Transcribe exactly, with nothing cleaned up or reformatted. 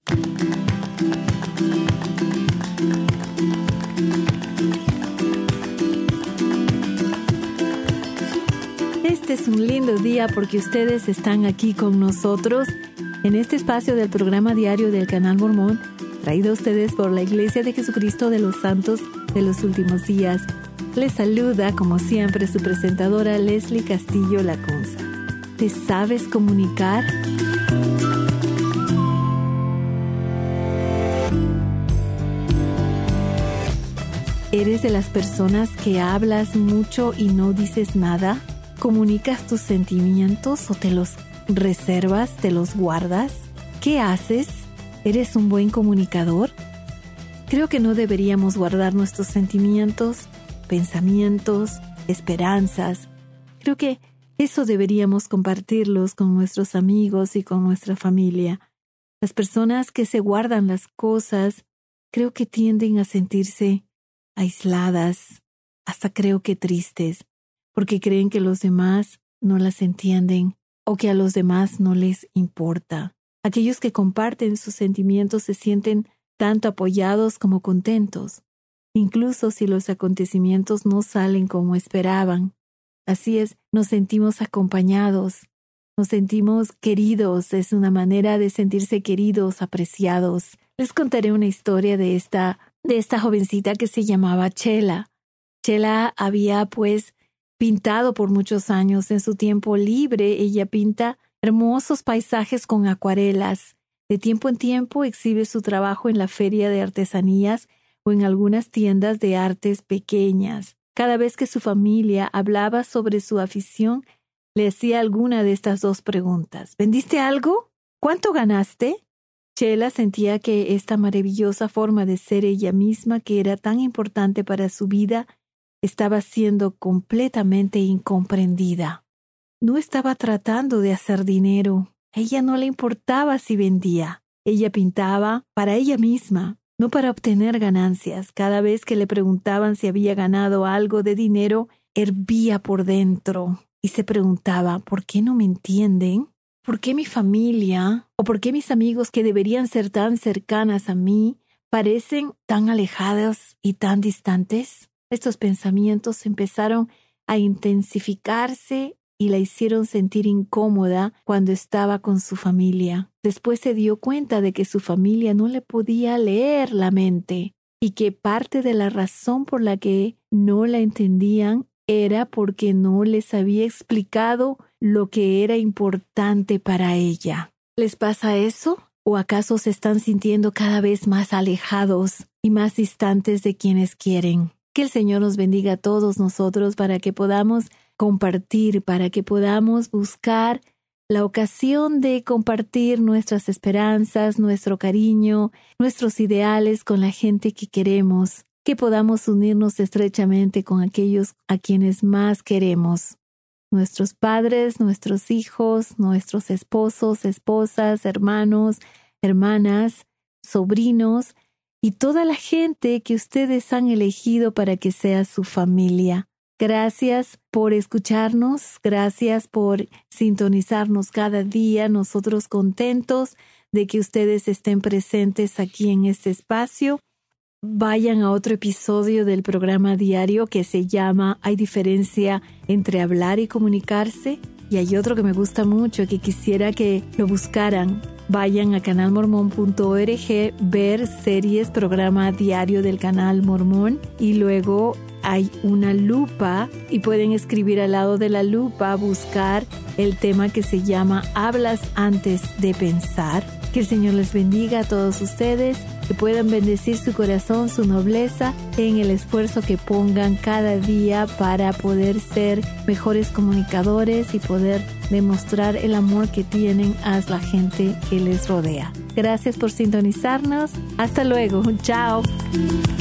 Este es un lindo día porque ustedes están aquí con nosotros en este espacio del programa diario del Canal Mormón, traído a ustedes por la Iglesia de Jesucristo de los Santos de los Últimos Días. Les saluda, como siempre, su presentadora Leslie Castillo Lacunza. ¿Te sabes comunicar? ¿Eres de las personas que hablas mucho y no dices nada? ¿Comunicas tus sentimientos o te los reservas, te los guardas? ¿Qué haces? ¿Eres un buen comunicador? Creo que no deberíamos guardar nuestros sentimientos, pensamientos, esperanzas. Creo que eso deberíamos compartirlos con nuestros amigos y con nuestra familia. Las personas que se guardan las cosas, creo que tienden a sentirse aisladas, hasta creo que tristes, porque creen que los demás no las entienden o que a los demás no les importa. Aquellos que comparten sus sentimientos se sienten tanto apoyados como contentos, incluso si los acontecimientos no salen como esperaban. Así es, nos sentimos acompañados, nos sentimos queridos, es una manera de sentirse queridos, apreciados. Les contaré una historia de esta, de esta jovencita que se llamaba Chela. Chela había pues pintado por muchos años. En su tiempo libre, ella pinta hermosos paisajes con acuarelas. De tiempo en tiempo exhibe su trabajo en la feria de artesanías o en algunas tiendas de artes pequeñas. Cada vez que su familia hablaba sobre su afición, le hacía alguna de estas dos preguntas. ¿Vendiste algo? ¿Cuánto ganaste? Chela sentía que esta maravillosa forma de ser ella misma, que era tan importante para su vida, estaba siendo completamente incomprendida. No estaba tratando de hacer dinero. A ella no le importaba si vendía. Ella pintaba para ella misma, no para obtener ganancias. Cada vez que le preguntaban si había ganado algo de dinero, hervía por dentro y se preguntaba, ¿por qué no me entienden? ¿Por qué mi familia o por qué mis amigos, que deberían ser tan cercanas a mí, parecen tan alejados y tan distantes? Estos pensamientos empezaron a intensificarse y la hicieron sentir incómoda cuando estaba con su familia. Después se dio cuenta de que su familia no le podía leer la mente y que parte de la razón por la que no la entendían era porque no les había explicado lo que era importante para ella. ¿Les pasa eso? ¿O acaso se están sintiendo cada vez más alejados y más distantes de quienes quieren? Que el Señor nos bendiga a todos nosotros para que podamos compartir, para que podamos buscar la ocasión de compartir nuestras esperanzas, nuestro cariño, nuestros ideales con la gente que queremos, que podamos unirnos estrechamente con aquellos a quienes más queremos. Nuestros padres, nuestros hijos, nuestros esposos, esposas, hermanos, hermanas, sobrinos, y toda la gente que ustedes han elegido para que sea su familia. Gracias por escucharnos, gracias por sintonizarnos cada día. Nosotros contentos de que ustedes estén presentes aquí en este espacio. Vayan a otro episodio del programa diario que se llama ¿Hay diferencia entre hablar y comunicarse? Y hay otro que me gusta mucho, que quisiera que lo buscaran. Vayan a canal mormón punto org, ver series, programa diario del Canal Mormón, y luego hay una lupa y pueden escribir al lado de la lupa, buscar el tema que se llama Hablas antes de pensar. Que el Señor les bendiga a todos ustedes, que puedan bendecir su corazón, su nobleza en el esfuerzo que pongan cada día para poder ser mejores comunicadores y poder demostrar el amor que tienen a la gente que les rodea. Gracias por sintonizarnos. Hasta luego. Chao.